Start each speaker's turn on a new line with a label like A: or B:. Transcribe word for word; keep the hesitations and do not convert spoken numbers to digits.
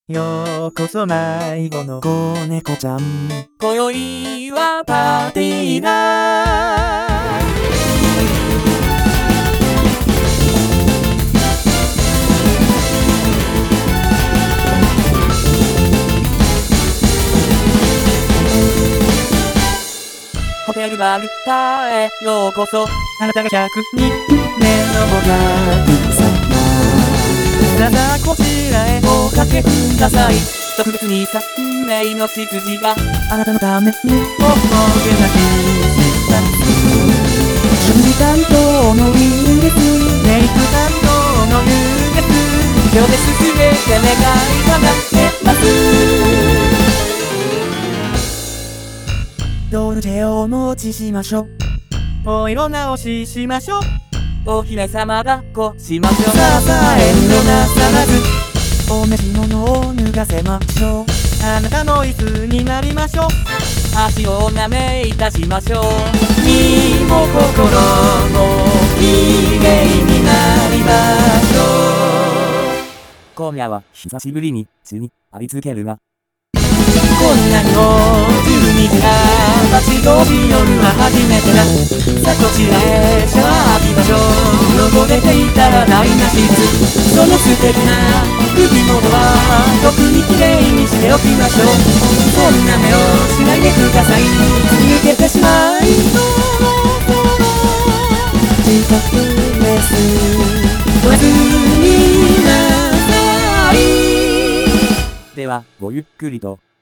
A: ようこそ迷子の子猫ちゃん。
B: 今宵はパーティーだ。ホテルバルタへようこそ。
A: あなたがひゃくにんめのお客様。
B: さあこちらへおかけください。特別にさんめいの執事が
A: あなたのためにおもげなきした食事担当のウイルス、メイク担当のウイルス、
B: 今日ですべて願い叶ってます。
A: ドルチェをお持ちしましょう。お色直ししましょう。
B: お姫様抱っこしましょう。
A: さあさあ遠慮なさらず、お召し物を脱がせましょう。あなたの椅子になりましょう。
B: 足をお舐めいたしましょう。身も心もきれいになりましょう。今夜は久しぶりに地にありつけるな。こんなのじゅうにじはちごじ夜は初めてだ。さあこちらへシャワー浴びましょう。汚れていたら台無し。その素敵な首元は特にきれいにしておきましょう。そんな目をしないでください。抜けてしまいそろそろ
A: 自宅レス
B: おやすみなさい。ではごゆっくりと。